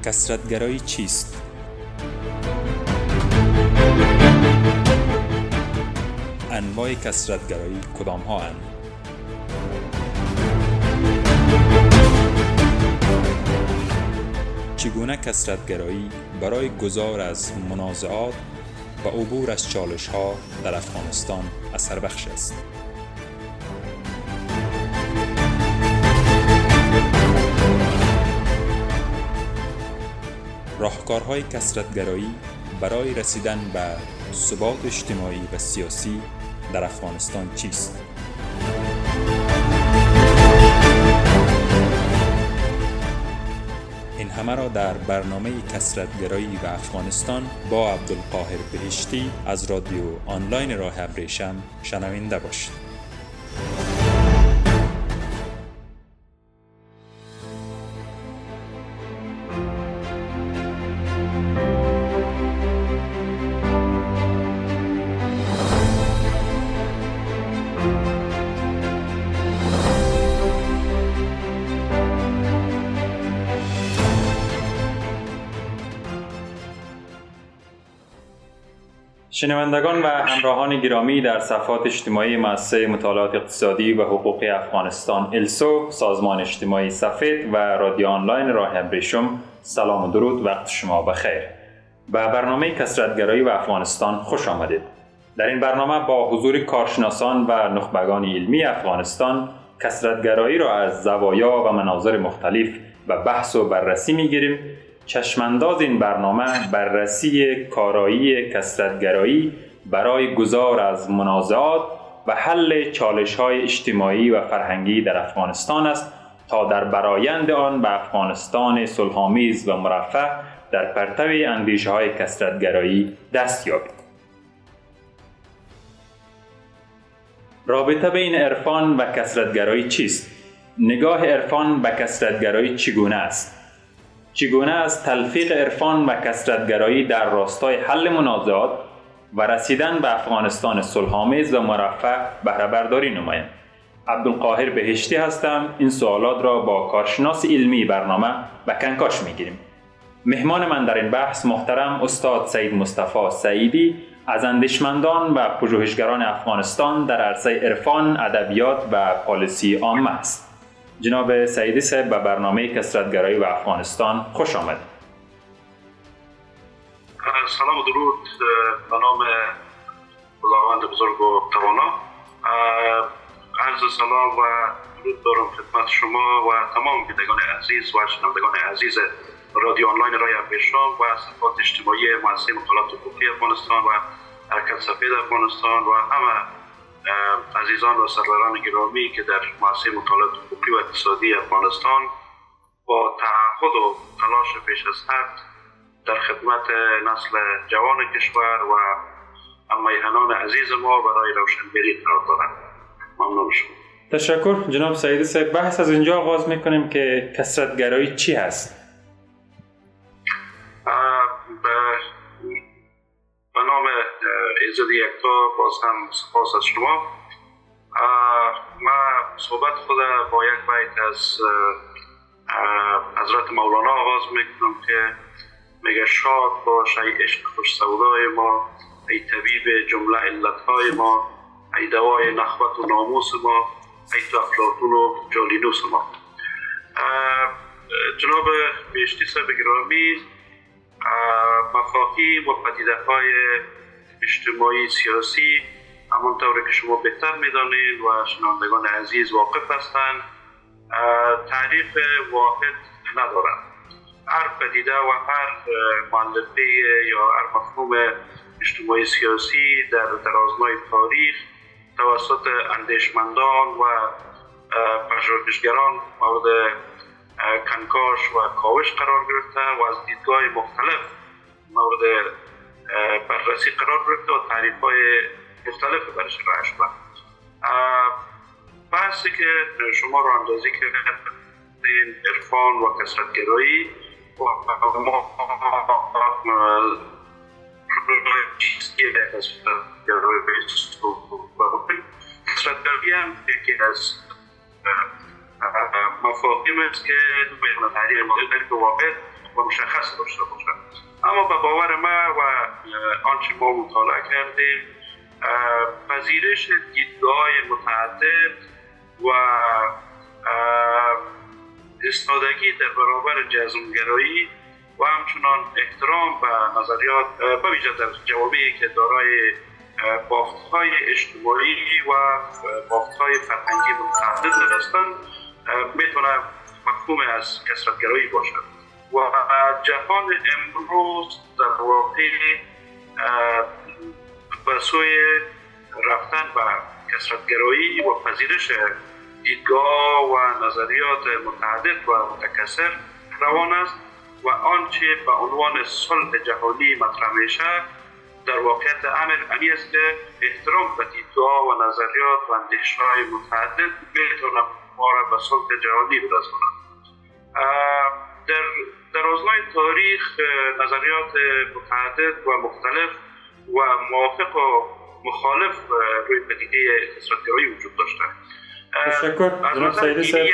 کثرت‌گرایی چیست؟ انواع کثرت‌گرایی کدام ها اند؟ چگونه کثرت‌گرایی برای گذار از منازعات و عبور از چالش‌ها در افغانستان اثر بخش است؟ راهکارهای کثرت‌گرایی برای رسیدن به ثبات اجتماعی و سیاسی در افغانستان چیست؟ این همه را در برنامه کثرت‌گرایی و افغانستان با عبدالقاهر بهشتی از رادیو آنلاین راه ابریشم شنونده باشید. شنوندگان و همراهان گرامی، در صفحات اجتماعی مؤسسه مطالعات اقتصادی و حقوقی افغانستان السو، سازمان اجتماعی سفید و رادیو آنلاین راه ابریشم، سلام و درود، وقت شما بخیر. به برنامه کثرت‌گرایی و افغانستان خوش آمدید. در این برنامه با حضور کارشناسان و نخبگان علمی افغانستان کثرت‌گرایی را از زوایا و مناظر مختلف به بحث و بررسی می‌گیریم. چشمانداز این برنامه بررسی کارایی کثرت‌گرایی برای گذار از منازعات و حل چالش‌های اجتماعی و فرهنگی در افغانستان است تا در برآیند آن به افغانستان صلح‌آمیز و مرفه در پرتو اندیشه‌های کثرت‌گرایی دست یابیم. رابطه بین عرفان و کثرت‌گرایی چیست؟ نگاه عرفان به کثرت‌گرایی چگونه است؟ چگونه است تلفیق عرفان و کثرت‌گرایی در راستای حل منازعات و رسیدن به افغانستان صلح‌آمیز و مرفه بهره برداری نمایند؟ عبدالقاهر بهشتی هستم. این سوالات را با کارشناس علمی برنامه به کنکاش می‌گیریم. مهمان من در این بحث محترم استاد سید مصطفی سعیدی از اندیشمندان و پژوهشگران افغانستان در عرصه عرفان، ادبیات و پالیسی عامه است. جناب سعیدی صاحب، به برنامه کثرت‌گرایی و افغانستان خوش آمد. سلام و درود به نام خداوند بزرگ و توانا. عرض سلام و درود دارم خدمت شما و تمام بینندگان عزیز و شنوندگان عزیز رادیو آنلاین راه ابریشم و صفحات اجتماعی مؤسسه مطالعات حقوقی افغانستان و حرکت سفید افغانستان و همه عزیزان و سروران گرامی که در مؤسسه مطالعات حقوقی و اقتصادی افغانستان با تعهد و تلاش پیش از حد در خدمت نسل جوان کشور و هم‌میهنان عزیز ما برای روشنگری قرار دارند. ممنون شما. تشکر جناب سعیدی صاحب. بحث از اینجا آغاز میکنیم که کثرت‌گرایی چی هست؟ به نام ایزد یکتا باز هم سپاس از شما. من صحبت خود با یک بیت از حضرت مولانا آغاز میکنم که میگه شاد باش ای عشق خوش سودای ما، ای طبیب جمله علتهای ما، ای دوای نخوت و ناموس ما، ای تو افلاطون و جالینوس ما. جناب بهشتی صاحب گرامی، مفاهیم و پدیده‌های اجتماعی سیاسی همانطور که شما بهتر می‌دانید و شنوندگان عزیز واقف هستند تعریف واحد ندارند. هر پدیده و هر مؤلفه یا هر مفهوم اجتماعی سیاسی در درازنای تاریخ توسط اندیشمندان و پژوهشگران مورد کنکاش و کاوش قرار گرفته و از دیدگاه مختلف مورد بررسی قرار گرفته و تعریف‌های مختلف برش ارائه شده. بحثی که شما را اندازی کردین عرفان و کثرت‌گرایی و ما کثرت‌گرایی هم یکی از مفاهیم است که به تعریف واحد و مشخص داشته باشد. اما به باور ما و آنچه ما مطالعه کردیم، پذیرش دیدگاه متعدد و ایستادگی در برابر جزمگرایی و همچنان احترام به نظریات به ویژه در جوامعی که دارای بافت‌های اجتماعی و بافت‌های فرهنگی متعدد هستند میتونه مفهوم از کثرت‌گرایی باشد. و جهان امروز در واقع به سوی رفتن به کثرت‌گرایی و پذیرش دیدگاه و نظریات متعدد و متکثر روان است و آنچه به عنوان صلح جهانی مطرح میشه در واقعیت امر این است که احترام به دیدگاه و نظریات و اندیشه‌های متعدد میتونه ما را به صلح جهانی برساند. در آزمای تاریخ نظریات متعدد و مختلف و موافق و مخالف روی پدیده کثرت‌گرایی وجود داشته. تشکر جناب سیدی صاحب.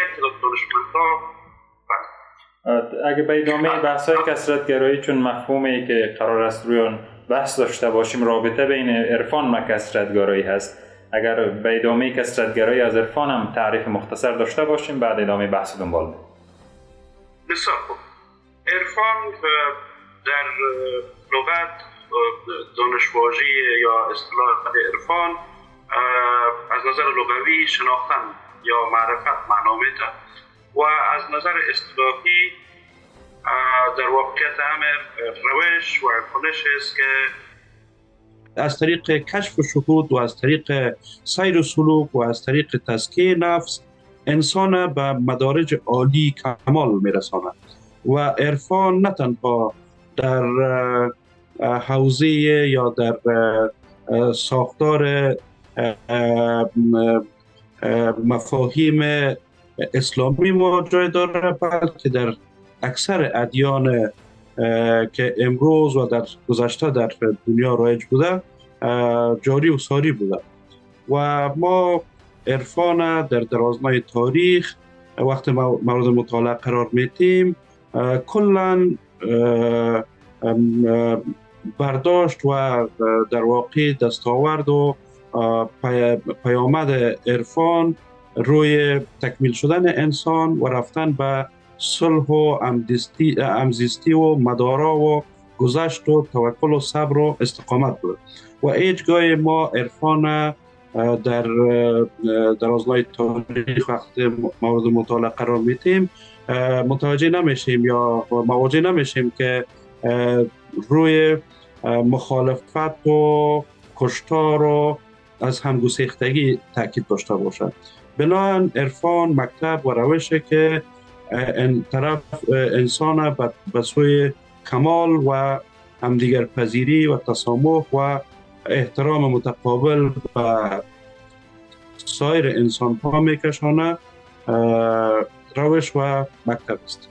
اگه به ادامه بحث‌های کثرت‌گرایی، چون مفهومی که قرار است روی آن بحث داشته باشیم رابطه بین عرفان و کثرت‌گرایی هست، اگر به ادامه کثرت‌گرایی از عرفان هم تعریف مختصر داشته باشیم بعد ادامه بحث دنبال بدیم. بسیار خوب. عرفان در لغت دانش‌واژه یا اصطلاح عرفان از نظر لغوی شناختن یا معرفت معنا میده و از نظر اصطلاحی در واقعیت امر روش و کنش است که از طریق کشف و شهود و از طریق سیر و سلوک و از طریق تزکیه نفس انسان به مدارج عالی کمال میرساند. و عرفان نه تنها در حوزه یا در ساختار مفاهیم اسلامی ما جای داره، بلکه در اکثر ادیان که امروز و در گذشته در دنیا رایج بوده جاری و ساری بوده. و ما عرفان در درازنای تاریخ وقتی مورد مطالعه قرار میدیم کلاً برداشت و در واقع دستاورد و پیامد عرفان روی تکمیل شدن انسان و رفتن به صلح و همزیستی و مدارا و گذشت و توکل و صبر و استقامت بود. و هیچگاه ما عرفان در درازنای تاریخ وقتی مورد مطالعه قرار میدیم متوجه نمیشیم یا مواجه نمیشیم که روی مخالفت و کشتار و از همگسیختگی تاکید داشته باشد. بنابراین عرفان مکتب و روشه که طرف انسان به سوی کمال و همدیگر پذیری و تسامح و احترام متقابل و سایر انسان ها میکشانه روش و مکتب است.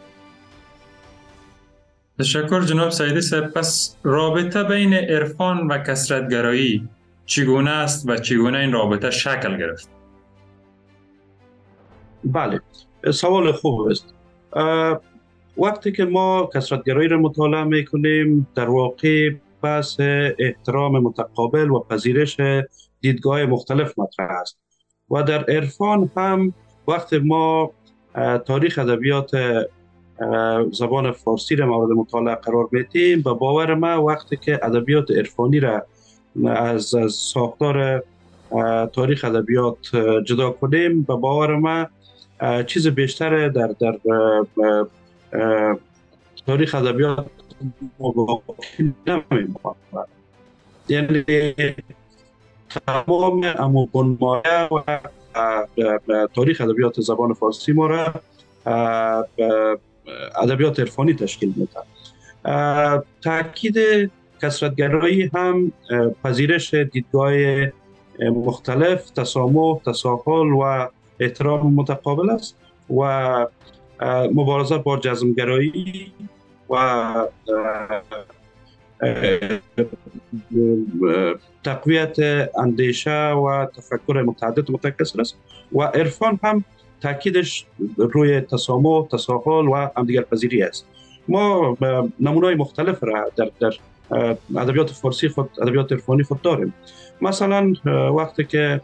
تشکر جناب سیدی صاحب. پس رابطه بین عرفان و کثرت‌گرایی چگونه است و چگونه این رابطه شکل گرفت؟ بله، سوال خوب است. وقتی که ما کثرت‌گرایی را مطالعه میکنیم در واقع بحث احترام متقابل و پذیرش دیدگاه مختلف مطرح است. و در عرفان هم وقتی ما تاریخ ادبیات زبان فارسی را مورد مطالعه قرار میدیم به باور ما وقتی که ادبیات عرفانی را از ساختار تاریخ ادبیات جدا کنیم به باور ما چیز بیشتر در تاریخ ادبیات نمی‌ماند. یعنی تمام اموبنمایه و تاریخ ادبیات زبان فارسی ما را ادبیات عرفانی تشکیل میده. تاکید کثرت‌گرایی هم پذیرش دیدگاه مختلف، تسامح، تساهل و احترام متقابل است و مبارزه با جزمگرایی و تقویت اندیشه و تفکر متعدد متکثر است. و عرفان هم تاکیدش روی تسامح، تساهل و همدیگر پذیری است. ما نمونه‌های مختلف را در ادبیات فارسی خود، ادبیات عرفانی خود داریم. مثلا وقتی که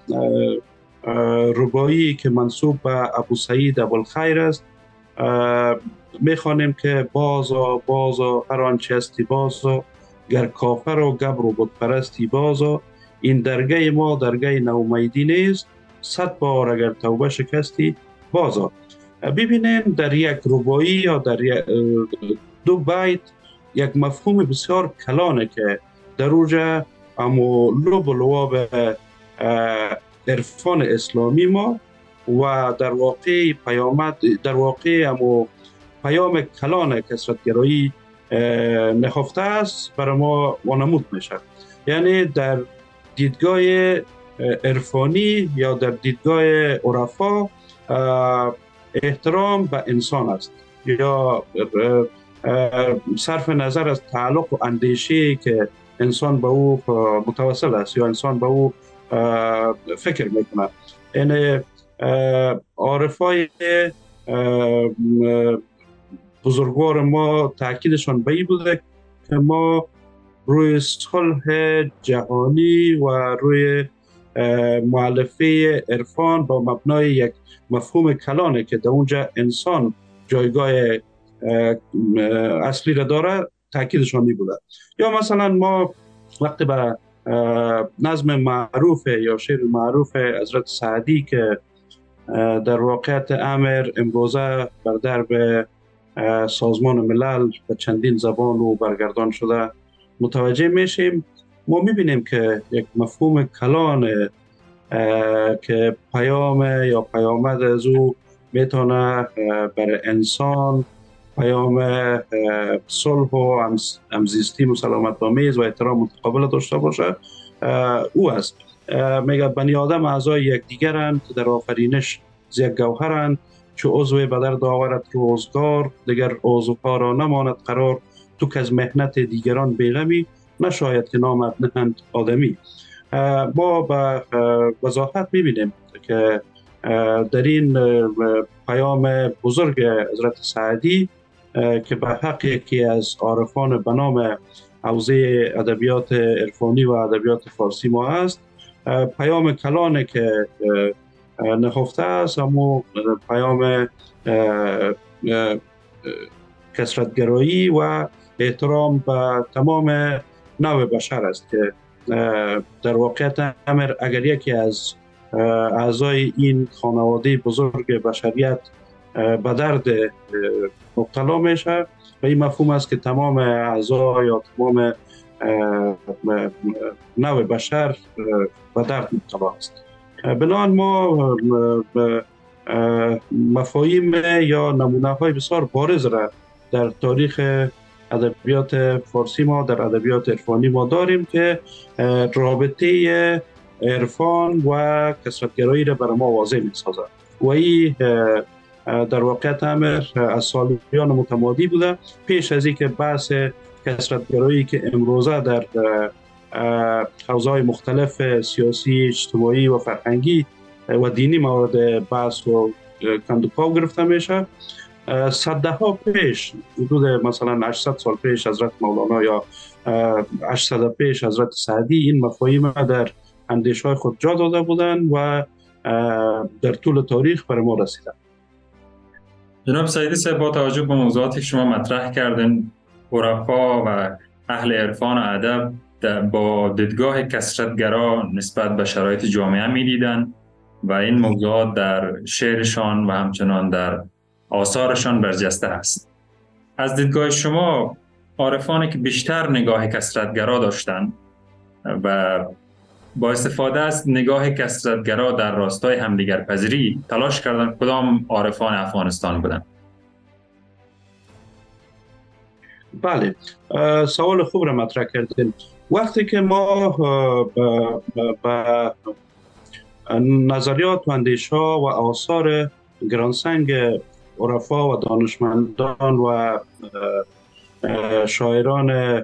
ربایی که منسوب به ابو سعید ابوالخیر است، میخوانیم که بازا هر آنچه استی بازا، گر کافر و گبر و بت پرستی بازا، این درگه ما درگه نومیدی نیست، 100 بار اگر توبه شکستی بازا. ببینیم در یک ربایی یا در دو بیت یک مفهوم بسیار کلانه که در اوجه امو لب و لواب عرفان اسلامی ما و در واقع امو پیام کلان کثرت‌گرایی نهفته است برای ما وانمود میشه. یعنی در دیدگاه عرفانی یا در دیدگاه عرفا احترام به انسان است، یا صرف نظر از تعلق و اندیشه‌ای که انسان به او متوسل است یا انسان به او فکر میکنه. یعنی عارفای بزرگوار ما تاکیدشان به این بوده که ما روی صلح جهانی و روی مؤلفه عرفان با مبنای یک مفهوم کلانه که در اونجا انسان جایگاه اصلی را داره، تاکیدشان می بوده. یا مثلا ما وقتی به نظم معروف یا شعر معروف حضرت سعدی که در واقعیت امر امروزه بر درب سازمان ملل به چندین زبان و برگردان شده متوجه میشیم، ما میبینیم که یک مفهوم کلان که پیام یا پیامد از او میتونه برای انسان پیام صلح و همزیستی مسالمت آمیز و احترام متقابل داشته باشه، او است. میگه بنی آدم اعضای یکدیگرند که در آفرینش ز یک گوهرند، چو عضو بدر داورت روزگار، دیگر عضوها را نماند قرار، تو که از محنت دیگران بیغمی، نشاید که نامت نهند آدمی. ما به وضاحت میبینیم که در این پیام بزرگ حضرت سعدی که به حق یکی از عارفان به نام حوزه ادبیات عرفانی و ادبیات فارسی ما است، پیام کلانه که نهفته است، اما پیام کثرت‌گرایی و احترام به تمام نوع بشر است که در واقعیت امر اگر یکی از اعضای این خانواده بزرگ بشریت به درد مبتلا میشه، و این مفهوم است که تمام اعضا یا تمام نوع بشر به درد مبتلا است. بنابراین ما مفاهیم یا نمونه های بسیار بارز را در تاریخ ادبیات فارسی ما، در ادبیات عرفانی ما داریم که رابطه عرفان و کثرت‌گرایی را برای ما واضح می‌سازد. و این در واقعیت امر از سالیان متمادی بوده. پیش از اینکه بحث کثرت‌گرایی که امروزه در حوزه‌های مختلف سیاسی، اجتماعی و فرهنگی و دینی مورد بحث و کندوپاو گرفته میشه، صدها پیش، حدود مثلا 800 سال پیش حضرت مولانا یا 800 پیش حضرت سعدی این مفاهیم در اندیشه‌های خود جا داده بودند و در طول تاریخ بر ما رسیدند. جناب سعیدی صاحب، با توجه به موضوعاتی شما مطرح کردن، عرفا و اهل عرفان و ادب با دیدگاه کثرت‌گرا نسبت به شرایط جامعه می‌دیدند و این موضوعات در شعرشان و همچنان در آثارشان برجسته است. از دیدگاه شما عارفانی که بیشتر نگاه کثرت‌گرا داشتند و با استفاده از نگاه کثرت‌گرا در راستای همدیگر پذیری تلاش کردند، کدام عارفان افغانستان بودند؟ بله، سوال خوب را مطرح کردین. وقتی که ما با نظریات و اندیش‌ها و آثار گرانسنگ عرفا و دانشمندان و شاعران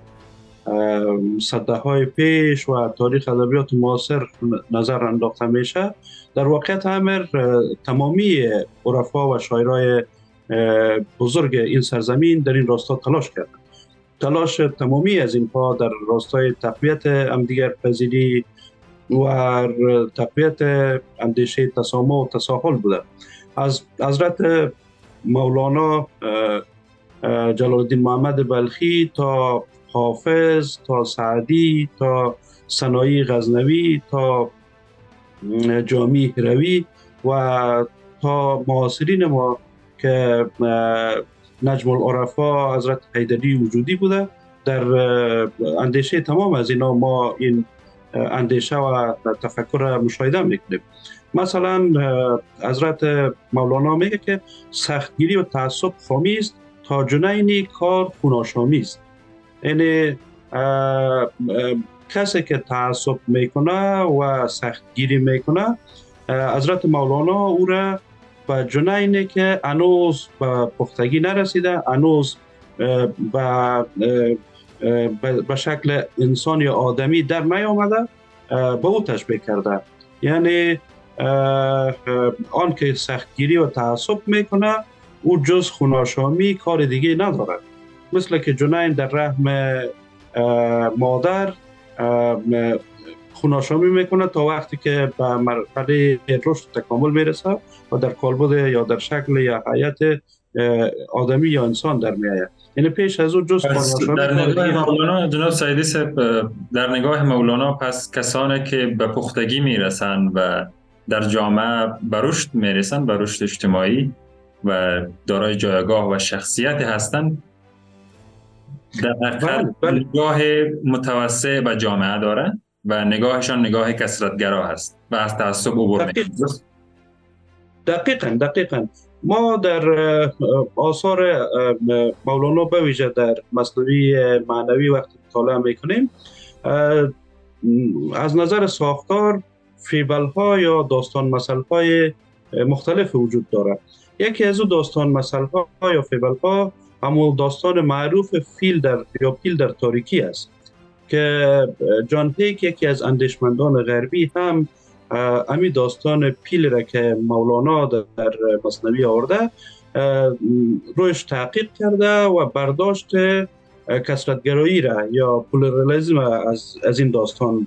صده‌های پیش و تاریخ ادبیات معاصر نظر انداخته میشه، در واقعیت امر تمامی عرفا و شاعرای بزرگ این سرزمین در این راستا تلاش کرد. تلاش تمامی از اینها در راستای تقویت همدیگر پذیری و تقویت اندیشه تسامح و تساهل بوده. از حضرت مولانا جلال الدین محمد بلخی تا حافظ تا سعدی تا سنایی غزنوی تا جامی هروی و تا معاصرین ما که نجم العرفا حضرت حیدری وجودی بوده، در اندیشه تمام از اینا ما این اندیشه و تفکر مشاهده میکنیم. مثلا حضرت مولانا میگه که سختگیری و تعصب خامی است تا جنین کار خوناشامی است. یعنی کسی که تعصب میکنه و سختگیری میکنه، حضرت مولانا او را به جنینی که هنوز به پختگی نرسیده، هنوز به شکل انسان یا آدمی در نیامده، به او تشبیه کرده. یعنی آن که سختگیری و تعصب میکنه او جز خوناشامی کار دیگه نداره. مثل که جنین در رحم مادر خوناشامی میکنه تا وقتی که به مرحله رشد تکامل میرسه و در کالبد یا در شکل یا حیات آدمی یا انسان در میآید. یعنی پیش از او جز خوناشامی. در نگاه مولانا جناب سعیدی صاحب، در نگاه مولانا پس کسانی که به پختگی میرسن و در جامعه به رشد میرسن، به رشد اجتماعی و دارای جایگاه و شخصیت هستند، در حقیقت نگاه متوسع به جامعه دارند و نگاهشان نگاه کثرت‌گرا هست و از تعصب عبور می‌کنند. دقیقاً ما در آثار مولانا به ویژه در مثنوی معنوی وقتی مطالعه میکنیم، از نظر ساختار فیبل‌ها یا داستان مثل‌های مختلف وجود دارد. یکی از او داستان مثل‌ها یا فیبل‌ها همون داستان معروف پیل در تاریکی است که جان پیک یکی از اندیشمندان غربی هم امی داستان پیل را که مولانا در مثنوی آورده رویش تحقیق کرده و برداشت کثرت‌گرایی را یا پلورالیسم از این داستان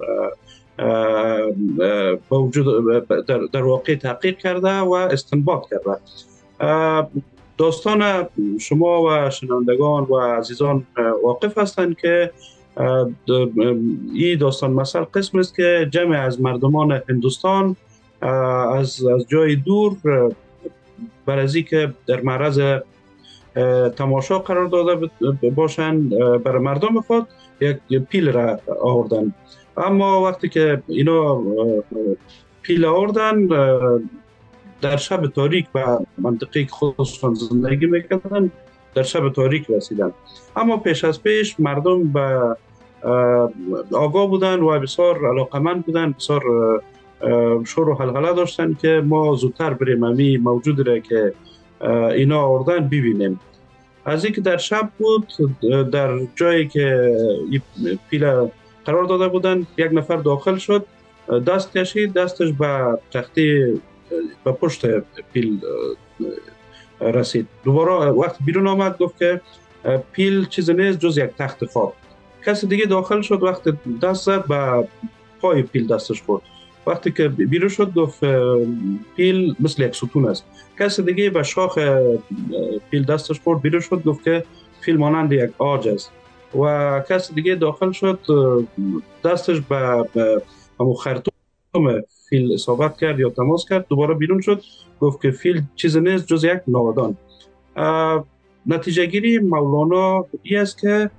با وجود در واقع تحقیق کرده و استنباط کرده. داستان شما و شنوندگان و عزیزان واقف هستند که این داستان مثل قسم است که جمع از مردمان هندوستان از جای دور برای که در معرض تماشا قرار داده باشند برای مردم خود یک پیل را آوردن. اما وقتی که اینا پیل آوردن در شب تاریک به منطقه خودشان زندگی میکردن، در شب تاریک رسیدن. اما پیش از پیش مردم به آگاه بودن و بسیار علاقمند بودن، بسیار شور و حلقله داشتن که ما زودتر بریم امی موجود را که اینا آوردن ببینیم. از اینکه در شب بود، در جایی که پیل قرار داده بودن، یک نفر داخل شد، دست کشید، دستش به تخته به پشت پیل رسید. دوباره وقت بیرون آمد گفت که پیل چیز نیست جز یک تخت خواب. کسی دیگه داخل شد، وقت دست زد به پای پیل دستش خورد. وقتی که بیرون شد گفت پیل مثل یک ستون است. کسی دیگه به شاخ پیل دستش خورد، بیرون شد گفت که پیل مانند یک عاج است. و کسی دیگه داخل شد، دستش به همون خرطوم فیل اصابت کرد یا تماس کرد، دوباره بیرون شد گفت که فیل چیز نیست جز یک ناودان. نتیجه گیری مولانا این است که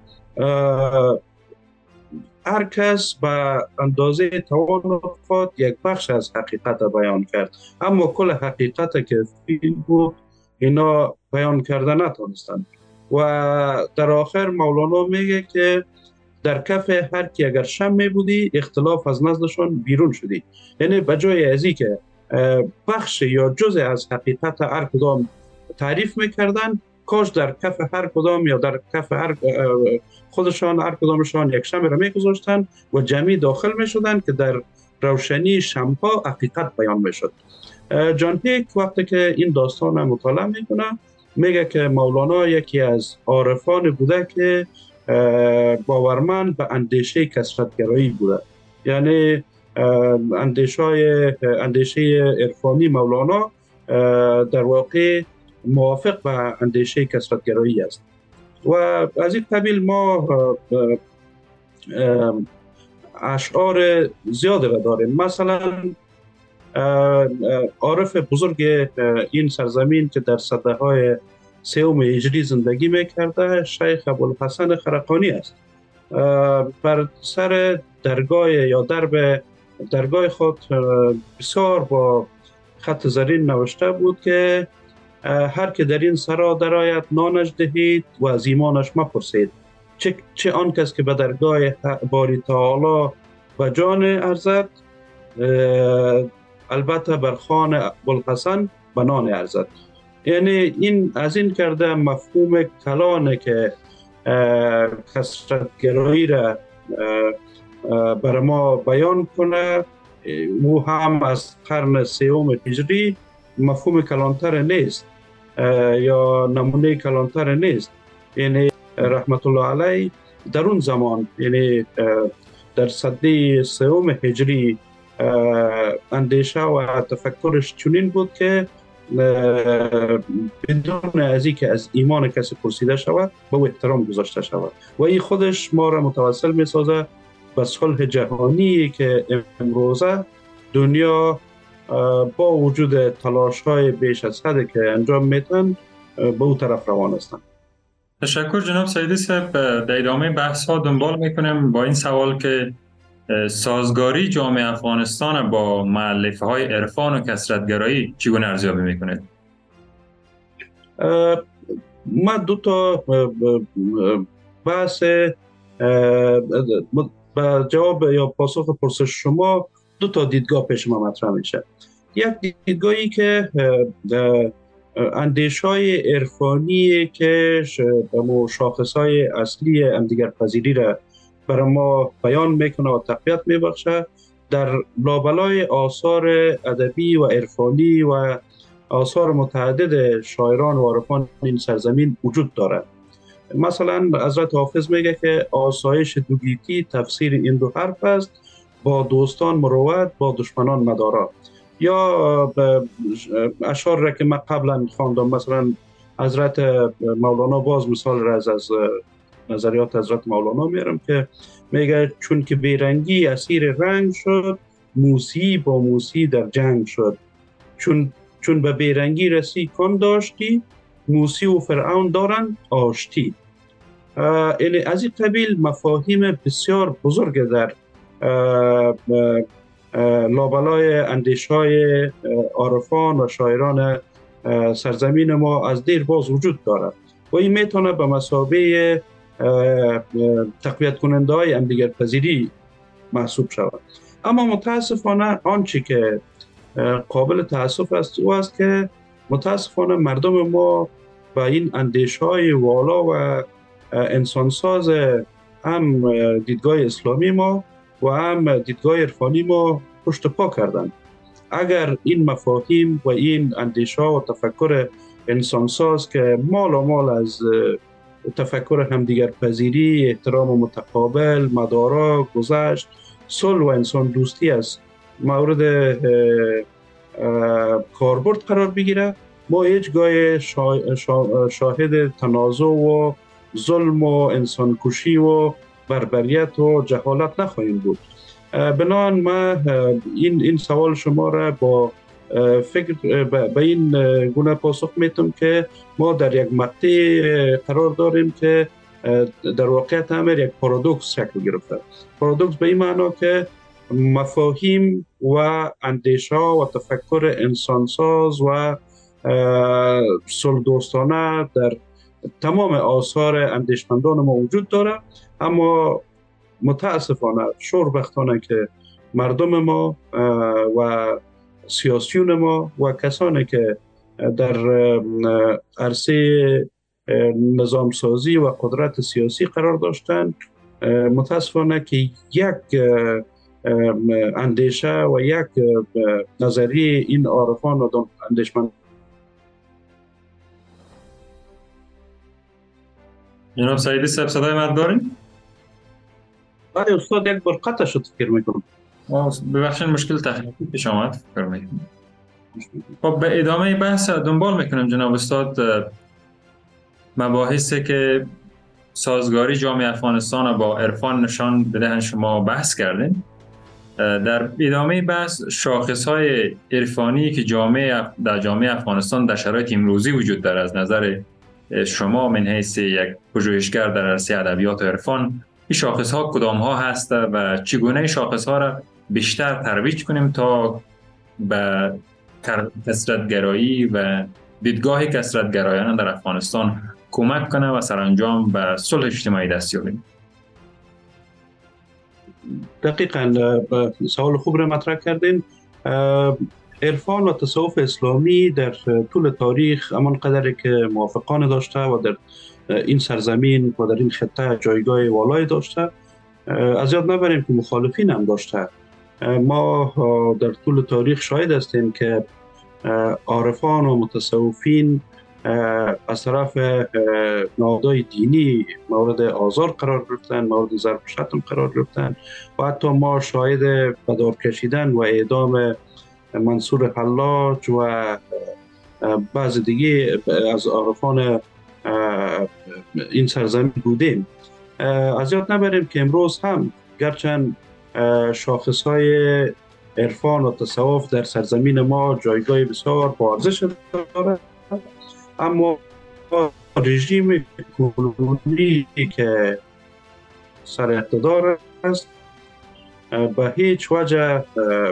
هر کس به اندازه توان خود یک بخش از حقیقت بیان کرد، اما کل حقیقت که فیل بود اینا بیان کرده نتونستند. و در آخر مولانا میگه که در کف هر کی اگر شمع بودی اختلاف از نزدشان بیرون شدی. یعنی بجای ازی که بخش یا جزء از حقیقت هر کدام تعریف میکردن، کاش در کف هر کدام یا در کف هر خودشان هر کدامشان یک شمع را میگذاشتن و جمعی داخل میشدن که در روشنی شمع‌ها حقیقت بیان میشد. جان پیک وقتی که این داستان مطالعه میکنه میگه که مولانا یکی از عارفان بوده که باورمند به اندیشه کثرت‌گرایی بوده. یعنی اندیشه عرفانی مولانا در واقع موافق به اندیشه کثرت‌گرایی است و از این قبیل ما اشعار زیاده را داریم. مثلا عارف بزرگ این سرزمین که در سده های سوم هجری زندگی میکرده شیخ ابوالحسن خرقانی است. بر سر درگاه یا درب درگاه خود بسیار با خط زرین نوشته بود که هر که در این سرا درآید نانش دهید و از ایمانش مپرسید. چه آن کس که به درگاه باری تعالی و جان ارزد، البته بر خوان ابوالحسن بنان ارزد. یعنی این از این کرده مفهوم کلانه که کثرت‌گرایی را بر ما بیان کنه. او هم از قرن سوم هجری مفهوم کلانتر نیست یا نمونه کلانتر نیست. یعنی رحمت الله علیه در اون زمان، یعنی در سده سوم هجری، اندیشه و تفکرش چنین بود که بدون از این که از ایمان کسی پرسیده شود به او احترام گذاشته شود و این خودش ما را متوسل می سازه به صلح جهانی که امروزه دنیا با وجود تلاش های بیش از حد که انجام میتن به او طرف روان هستند. تشکر جناب سیدی صاحب. در ادامه بحث ها دنبال میکنیم با این سوال که سازگاری جامعه افغانستان با مؤلفه های عرفان و کثرت‌گرایی چگونه ارزیابی میکنید؟ ما دو تا بحث با جواب یا پاسخ پرسش شما دو تا دیدگاه پیش ما مطرح میشه. یک دیدگاهی که اندیشه‌های عرفانی که شاخص‌های اصلی همدیگرپذیری را برای ما بیان میکنه و تقویت میبخشه، در لابلای آثار ادبی و عرفانی و آثار متعدد شاعران و عارفان این سرزمین وجود دارد. مثلا حضرت حافظ میگه که آسایش دوگیتی تفسیر این دو حرف است، با دوستان مروت با دشمنان مدارا. یا اشعار را که من قبلا خواندم، مثلا حضرت مولانا باز مثال را از نظریات حضرت مولانا میارم که میگه چون که بیرنگی اسیر رنگ شد، موسی با موسی در جنگ شد. چون به بیرنگی رسی کن داشتی، موسی و فرعون دارند آشتی. یعنی از این قبیل مفاهیم بسیار بزرگ در لابلای اندیشه‌های عارفان و شاعران سرزمین ما از دیر باز وجود دارد و این میتونه به مثابه تقویت کننده های همدیگرپذیری محسوب شود. اما متاسفانه آنچه که قابل تاسف است او است که متاسفانه مردم ما با این اندیشه‌های والا و انسانساز هم دیدگاه اسلامی ما و هم دیدگاه عرفانی ما پشت پا کردند. اگر این مفاهیم و این اندیشه و تفکر انسانساز که مال از تفکر همدیگرپذیری، احترام متقابل، مدارا، گذشت، صلح و انسان دوستی است مورد کاربرد قرار بگیره، ما هیچگاه شاهد تنازع و ظلم و انسان کشی و بربریت و جهالت نخواهیم بود. بنابراین ما این سوال شما را با فکر به این گونه پاسخ میتونم که ما در یک مقطع قرار داریم که در واقعیت امر یک پارادوکس شکل گرفته. پارادوکس به این معنا که مفاهیم و اندیشه و تفکر انسانساز و صلح دوستانه در تمام آثار اندیشمندان ما وجود داره، اما متاسفانه شوربختانه که مردم ما و سیاسیون ما و کسانی که در عرصه نظام سازی و قدرت سیاسی قرار داشتند، متاسفانه که یک اندیشه و یک نظریه این عارفان و اندیشمند جناب سعیدی صاحب صدای من دارین؟ بله استاد، یک بار قطع شد فکر میکنم. ببخشید مشکل تکنیکی پیش آمد فکر می‌کنم. خب به ادامه بحث دنبال میکنم جناب استاد. مباحثی که سازگاری جامعه افغانستان با عرفان نشان بدهند شما بحث کردین. در ادامه بحث شاخص‌های عرفانی که در جامعه افغانستان در شرایط امروزی وجود دارد از نظر شما من حیث یک پژوهشگر در عرصه ادبیات و عرفان، این شاخص‌ها کدام ها هست و چگونه شاخص‌ها را بیشتر ترویج کنیم تا به کثرت‌گرایی و دیدگاه کثرت‌گرایانه در افغانستان کمک کنه و سرانجام به صلح اجتماعی دست یابیم. دقیقاً سوال خوب را مطرح کردین. عرفان و تصوف اسلامی در طول تاریخ همان قدری که موافقان داشته و در این سرزمین و در این خطه جایگاه والای داشته، از یاد نبریم که مخالفین هم داشته. ما در طول تاریخ شاهد هستیم که عارفان و متصوفین از طرف نهادهای دینی مورد آزار قرار گرفتن، مورد ضرب و شتم قرار گرفتن و حتی ما شاهد به دار کشیدن و اعدام منصور حلاج و بعض دیگه از عارفان این سرزمین بودیم. از یاد نبریم که امروز هم گرچند شاخصهای عرفان و تصوف در سرزمین ما جایگاه بسیار با ارزش دارد، اما رژیم کلونی که سر اقتدار است به هیچ وجه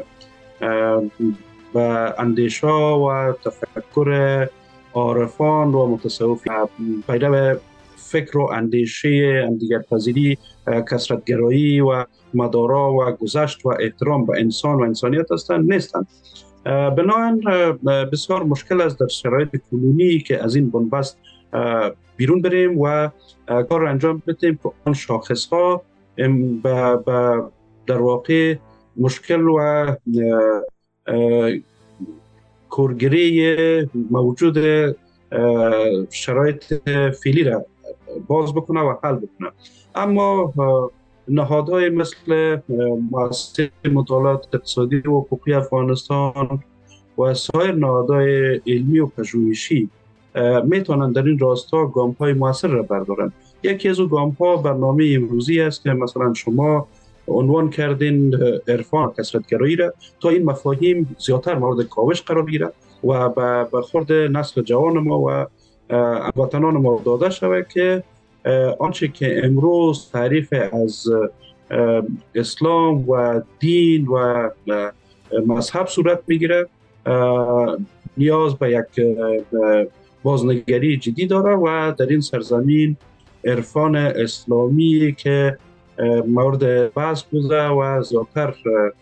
به اندیشه و تفکر عارفان و متصوفین پیرو فکر و اندیشه همدیگرپذیری، کثرت‌گرایی و مدارا و گذشت و احترام به انسان و انسانیت هستند نیستند. بنابراین بسیار مشکل است در شرایط کنونی که از این بنبست بیرون بریم و کار انجام بدیم که آن شاخص ها در واقع مشکل و کورگیری موجود شرایط فعلی را باز بکنه و حل بکنه. اما نهادهای مثل مؤسسه مطالعات اقتصادی و حقوقی افغانستان و سایر نهادهای علمی و پژوهشی میتونن در این راستا گام‌های موثر را بردارن. یکی از اون گام‌ها برنامه امروزی است که مثلا شما عنوان کردین عرفان کثرت‌گرایی را تا این مفاهیم زیادتر مورد کاوش قرار گیره و به خورد نسل جوان ما و هموطنان ما داده شود که آنچه که امروز تعریف از اسلام و دین و مذهب صورت میگیره نیاز به یک بازنگری جدی داره و در این سرزمین عرفان اسلامی که مورد بحث بوده و زیادتر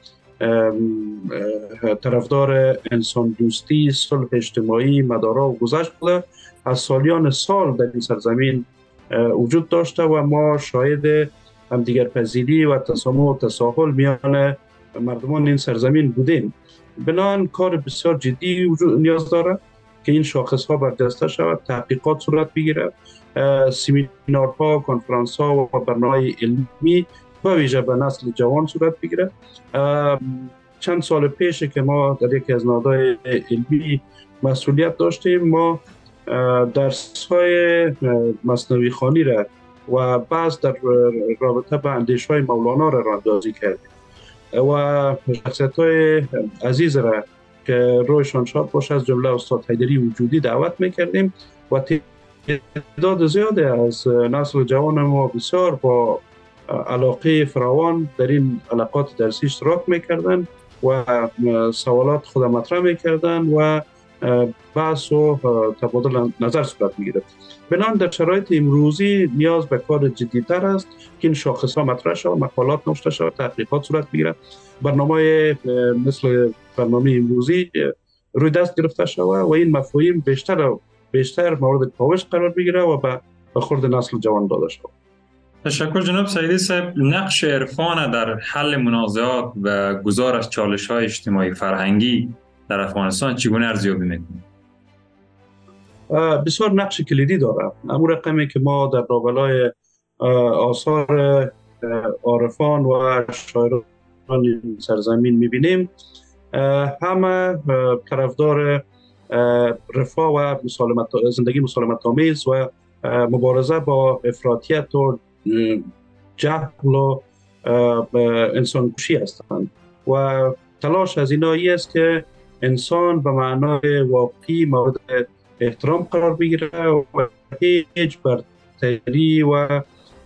طرفدار انسان دوستی، صلح اجتماعی، مدارا و گذشت بوده، از سالیان سال در این سرزمین وجود داشته و ما شاهد همدیگرپذیری و تسامح و تساهل میان مردمان این سرزمین بودیم. بنابراین کار بسیار جدی نیاز داره که این شاخص ها برجسته شود، تحقیقات صورت بگیرد، سمینارها، کنفرانس ها و برنامه‌های علمی و ویژه به نسل جوان صورت بگیرد. چند سال پیش که ما در یکی از نهادهای علمی مسئولیت داشتیم، ما درس‌های مثنوی خوانی را و بعض در رابطه به اندیشه‌های مولانا را راهاندازی کردیم و شخصیت‌های عزیز را که رویشان شاد باشه از جمله استاد حیدری وجودی دعوت می‌کردیم و تعداد زیادی از نسل جوان ما بسیار با علاقه فراوان در این علاقات درسی اشتراک می‌کردند و سوالات خود مطرح می‌کردند و بحث و تبادل نظر صورت می‌گیرد. بنابراین در شرایط امروزی نیاز به کار جدی‌تر است که این شاخص‌ها مطرح شود، مقالات نوشته شود، تحقیقات صورت بگیرد، برنامه مثل برنامه امروزی روی دست گرفته شود و این مفاهیم بیشتر مورد کاوش قرار بگیره و به خورد نسل جوان داده شود. تشکر جناب سعیدی صاحب. نقش عرفان در حل منازعات و گذار از چالش‌های اجتماعی فرهنگی در افغانستان چگونه ارزیابی می‌کنید؟ بسیار نقش کلیدی داره. امور رقمی که ما در لابلای آثار عارفان و شاعران این سرزمین میبینیم، همه طرفدار رفاه و زندگی مسالمت آمیز و مبارزه با افراطیت و جهل و انسان کشی هستند و تلاش از اینا است که انسان به معنای واقعی مورد احترام قرار بگیره و هیچ برتری و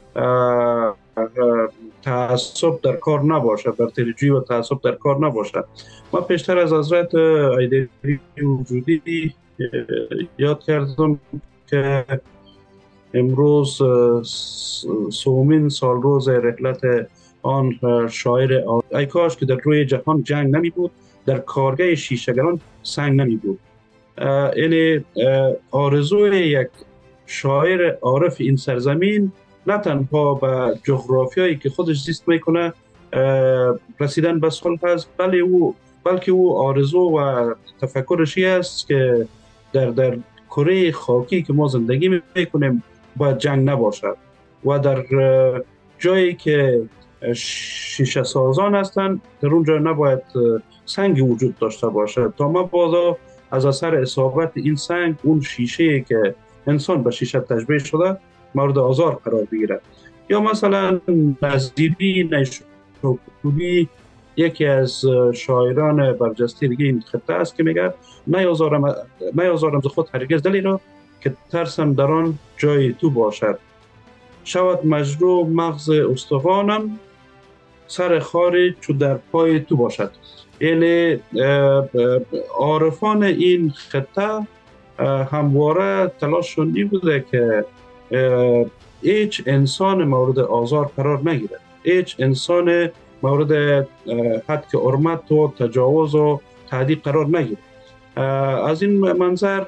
تعصب در کار نباشه، برتریجویی و تعصب در کار نباشه. ما پیشتر از حضرت ایدری وجودی یاد کردم که امروز سومین سال روز رحلت آن شاعر ای کاش که در روی جهان جنگ نمی بود، در کارگاه شیشه‌گران سنگ نمی بود. یعنی آرزوی یک شاعر عارف این سرزمین نه تنها به جغرافیایی که خودش زیست میکنه رسیدن به صلح است، بلکه او آرزو و تفکرشی است که در کره خاکی که ما زندگی میکنیم باید جنگ نباشد و در جایی که شیشه سازان هستند در اونجا نباید سنگ وجود داشته باشد تا مبادا از اثر اصابت این سنگ اون شیشه که انسان به شیشه تشبیه شده مورد آزار قرار بگیره. یا مثلا نظیری نیشابوری یکی از شاعران برجسته دیگه این خطه است که میگه نیازارم ز خود هرگز دلی را که ترسم در آن جای تو باشد، شود مجروح مغز استخوانم سر خاری چو در پای تو باشد. یعنی عارفان این خطه همواره تلاششون این بوده که هیچ انسان مورد آزار قرار نگیره، هیچ انسان مورد حد که حرمت و تجاوز و تعدی قرار نگیره. از این منظر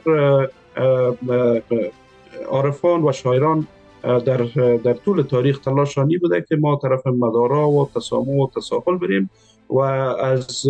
عارفان و شاعران در طول تاریخ تلاشانی بوده که ما طرف مدارا و تسامح و تساهل بریم و از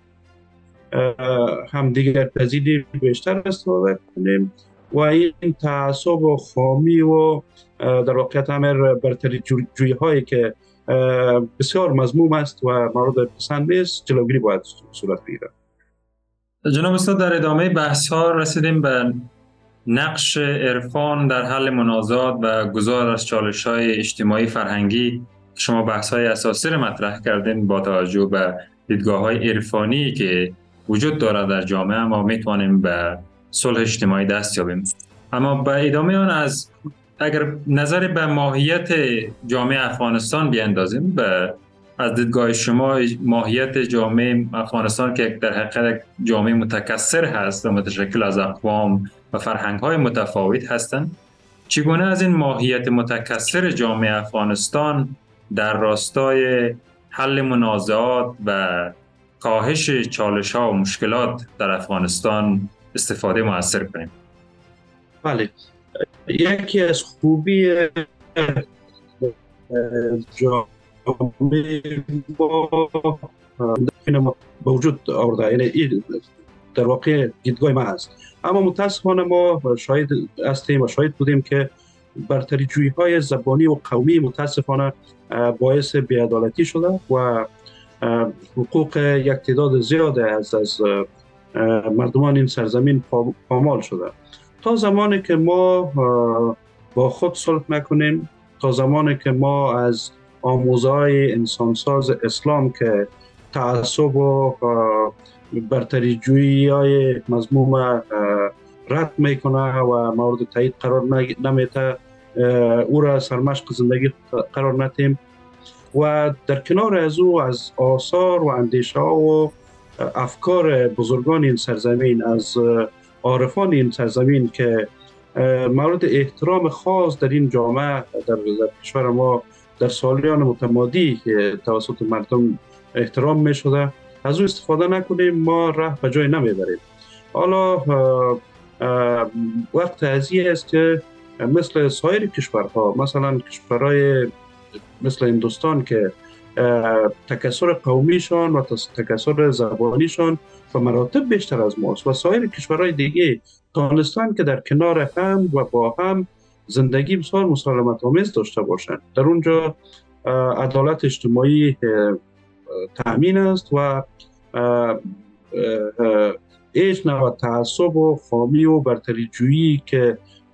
همدیگر پذیری بیشتر استفاده کنیم و این تعصب و خامی و در واقعیت همه برتری جویی هایی که بسیار مذموم است و مورد پسند نیست جلوگیری باید صورت بگیرد. جناب استاد، در ادامه بحث ها رسیدیم به نقش عرفان در حل منازعات و گذار از چالش های اجتماعی فرهنگی. شما بحث های اساسی را مطرح کردین با توجه به دیدگاه های عرفانی که وجود دارد در جامعه ما میتوانیم به صلح اجتماعی دست یابیم. اما به ادامه آن اگر نظر به ماهیت جامعه افغانستان بیاندازیم، از دیدگاه شما ماهیت جامعه افغانستان که در حقیقت جامعه متکثر هست و متشکل از اقوام و فرهنگ‌های متفاوت هستند، چگونه از این ماهیت متکثر جامعه افغانستان در راستای حل منازعات و کاهش چالش‌ها و مشکلات در افغانستان استفاده مؤثر کنیم؟ بله، یکی از خوبی جامعه با وجود آورده، یعنی در واقع دیدگاه ما هست، اما متاسفانه ما شاهد هستیم و شاهد بودیم که برتری جویی های زبانی و قومی متاسفانه باعث بی‌عدالتی شده و حقوق یک تعداد زیاد از مردمان این سرزمین پامال شده. تا زمانی که ما با خود صلح نکنیم، تا زمانی که ما از آموزهای انسانساز اسلام که تعصب و برتری جویی های مذموم رد میکنه و مورد تایید قرار نمیده، او را سرمشق زندگی قرار ندیم و در کنار از او از آثار و اندیشه و افکار بزرگان این سرزمین، از عارفان این سرزمین که مورد احترام خاص در این جامعه در کشور ما در سالیان متمادی توسط مردم احترام می شده، از او استفاده نکنیم، ما راه به جای نمیبریم. حالا وقت ازیه است که مثل سایر کشورها، مثلا کشورهای مثل هندوستان که تکثر قومیشان و تکثر زبانیشان به مراتب بیشتر از ماست و سایر کشورهای دیگه تانستان که در کنار هم و با هم زندگی بسیار مسالمت آمیز داشته باشند. در اونجا عدالت اجتماعی تأمین است و هیچ نوع تعصب و خامی و برتری جویی که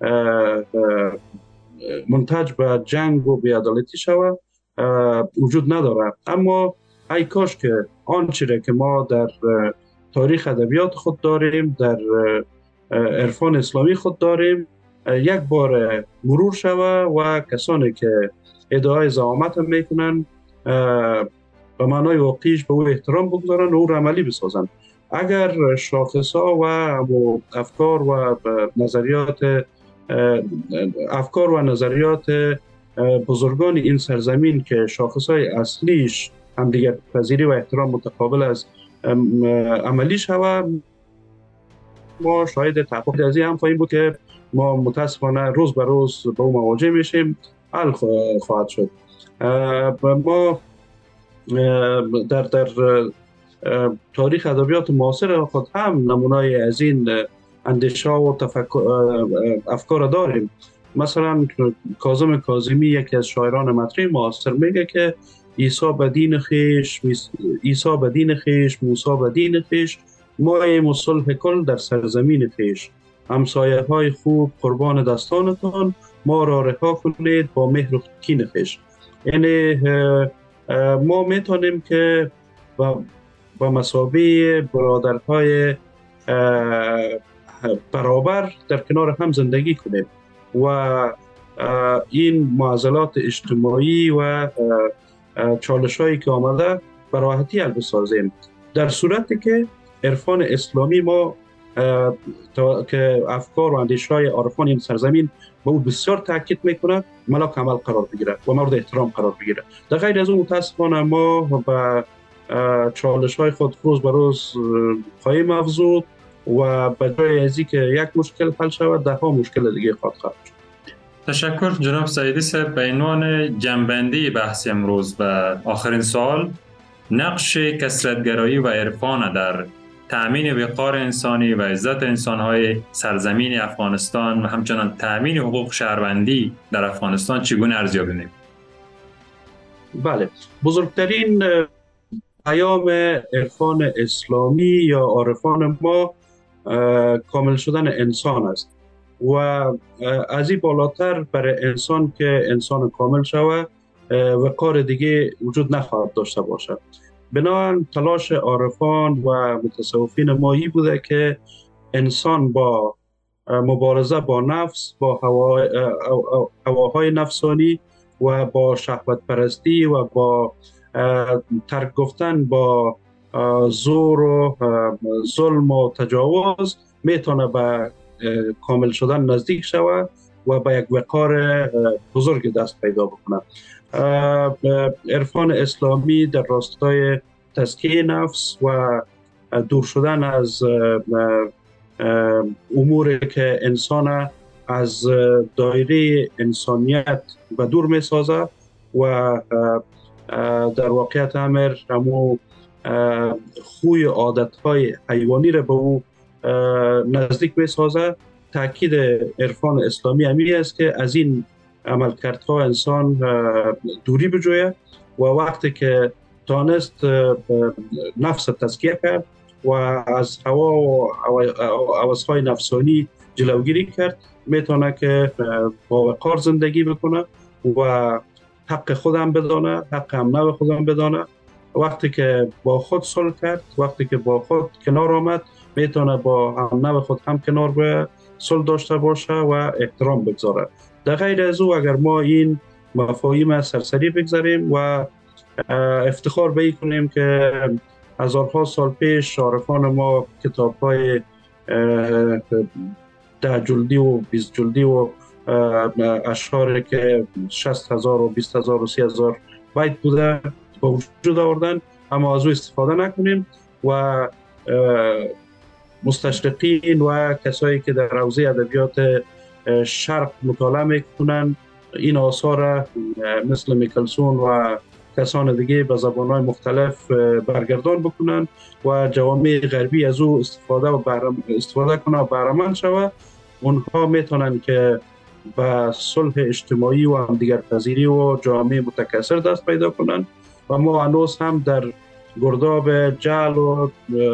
منتج به جنگ و بی‌عدالتی شود وجود ندارد. اما ای کاش که آنچه که ما در تاریخ ادبیات خود داریم، در عرفان اسلامی خود داریم، یک بار مرور شود و کسانی که ادعای زعامت هم میکنن به معنای واقعیش به او احترام بگذارن و او را عملی بسازن. اگر شاخصها و افکار و نظریات بزرگان این سرزمین که شاخصهای اصلیش هم دیگر پذیری و احترام متقابل از عملی شود، ما شاید تحقق از این هم خواهیم بود که ما متاسفانه روز به روز به او مواجه میشیم. حل خواهد شد. ما در تاریخ ادبیات معاصر خود هم نمونه‌ای از این اندیشه و افکار داریم. مثلا کاظم کاظمی یکی از شاعران مطرح معاصر میگه که عیسی به دین خیش، موسی به دین خیش، ما صلح کل در سرزمین خیش، همسایه های خوب قربان دستانتان، ما را رها کنید با مهر و کین خیش. یعنی ما میتونیم که با مثابه برادرهای برابر در کنار هم زندگی کنیم و این معضلات اجتماعی و چالش هایی که آمده به راحتی حل بسازیم. در صورتی که عرفان اسلامی ما که افکار و اندیشه های عارفان این سرزمین به او بسیار تاکید میکنه ملاک عمل قرار بگیره و مورد احترام قرار بگیره. در غیر از اون متاسفانه ما به چالش های خود روز به روز خواهیم افزود و به جای از اینکه یک مشکل حل شود ده ها مشکل دیگه خواهد شد. تشکر جناب سعیدی صاحب. به عنوان جنبندی بحث امروز و آخرین سوال، نقش کثرت‌گرایی و عرفان در تأمین وقار انسانی و عزت انسان‌های سرزمین افغانستان و همچنان تأمین حقوق شهروندی در افغانستان چگونه ارزیابی می‌کنید؟ بله، بزرگترین پیام عرفان اسلامی یا عارفان ما کامل شدن انسان است و از این بالاتر برای انسان که انسان کامل شود وقار دیگه وجود نخواهد داشته باشد. بنابراین تلاش عارفان و متصوفین مایی بوده که انسان با مبارزه با نفس، با هواهای نفسانی و با شهوت پرستی و با ترک گفتن با زور و ظلم و تجاوز میتونه به کامل شدن نزدیک شود و به یک وقار بزرگ دست پیدا بکنه. عرفان اسلامی در راستای تزکیه نفس و دور شدن از اموری که انسان از دایره انسانیت به دور می سازه و در واقعیت امر همو خوی عادتهای حیوانی را به او نزدیک می سازه. تاکید عرفان اسلامی همی است که از این عملکردها انسان دوری بجوید و وقتی که تانست نفس تزکیه کرد و از هوا و هوس‌های نفسانی جلوگیری کرد میتونه که با وقار زندگی بکنه و حق خودم بدانه، حق همنو خودم بدانه. وقتی که با خود صلح کرد، وقتی که با خود کنار آمد میتونه با همنو خود هم کنار به صلح داشته باشه و احترام بگذاره. در غیر از او اگر ما این مفاهیم سرسری بگذاریم و افتخار به این کنیم که هزارها سال پیش عارفان ما کتاب‌های 10 جلدی و 20 جلدی و اشعاری که 60,000 و 20,000 و 30,000 بیت بوده با وجود آوردن، اما از او استفاده نکنیم و مستشرقین و کسایی که در حوزه ادبیات شرق مطالعه میکنن این آثار مثل میکلسون و کسان دیگه به زبان‌های مختلف برگردان بکنن و جوامع غربی از او استفاده کنه و بهره‌مند شود. اونها میتونن که به صلح اجتماعی و همدیگرپذیری و جامعه متکثر دست پیدا کنن و ما هنوز هم در گرداب جهل و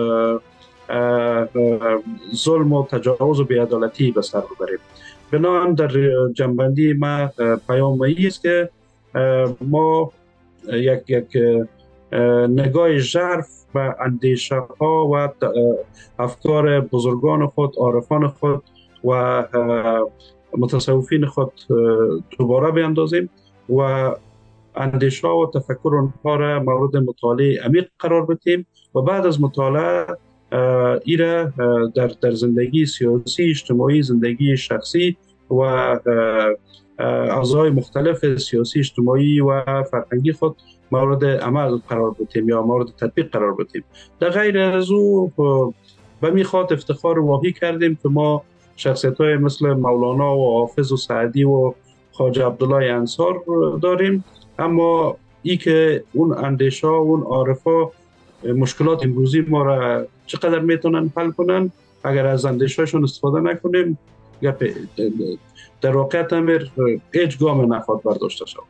ظلم و تجاوز و بی‌عدالتی به سر ببریم. بنابراین در جنبندی ما پیام است که ما یک نگاه ژرف به اندیشه ها و افکار بزرگان خود، عارفان خود و متصوفین خود دوباره بیندازیم و اندیشه و تفکر اونها را مورد مطالعه عمیق قرار بدیم و بعد از مطالعه ایره در زندگی سیاسی، اجتماعی، زندگی شخصی و اعضای مختلف سیاسی، اجتماعی و فرهنگی خود مورد عمل قرار بدیم یا مورد تطبیق قرار بدیم. در غیر از او به میخواد افتخار واقعی کردیم که ما شخصیت‌های مثل مولانا و حافظ و سعدی و خواجه عبدالله انصار داریم، اما ای که اون اندیشه و اون عارفا مشکلات امروزی ما را چقدر میتونن حل کنن اگر از اندیشه‌شون استفاده نکنیم در واقعیت امر هیچ گام نخواهد برداشته شود.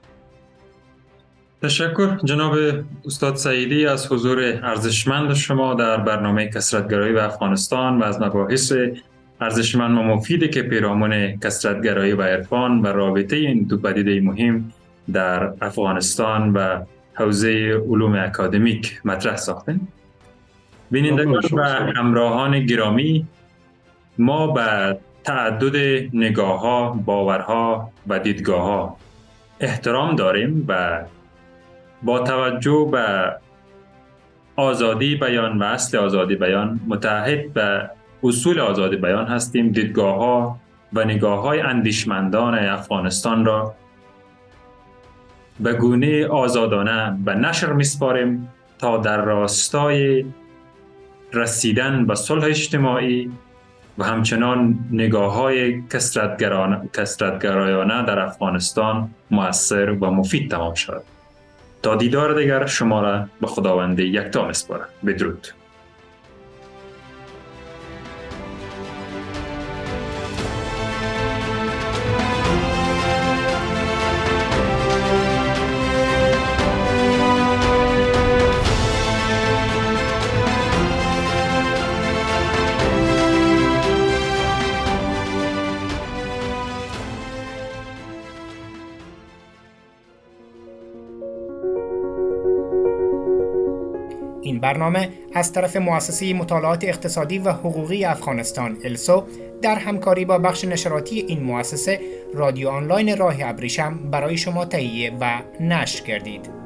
تشکر جناب استاد سعیدی از حضور ارزشمند شما در برنامه کثرت‌گرایی و افغانستان و از مباحث ارزشمند و مفیدی که پیرامون کثرت‌گرایی و عرفان و رابطه این دو پدیده مهم در افغانستان و حوزه علوم اکادمیک مطرح ساختیم. بینندگان و همراهان گرامی، ما به تعدد نگاه‌ها، باورها و دیدگاه‌ها احترام داریم و با توجه به آزادی بیان و اصل آزادی بیان متعهد به اصول آزادی بیان هستیم. دیدگاه‌ها و نگاه‌های اندیشمندان افغانستان را به گونه آزادانه به نشر می‌سپاریم تا در راستای رسیدن به صلح اجتماعی و همچنان نگاه‌های کثرت‌گرایانه در افغانستان مؤثر و مفید تمام شود. تا دیدار دیگر شما را به خداوند یکتا می‌سپارم. بدرود. این برنامه از طرف مؤسسه مطالعات اقتصادی و حقوقی افغانستان السو در همکاری با بخش نشراتی این مؤسسه رادیو آنلاین راه ابریشم برای شما تهیه و نشر گردید.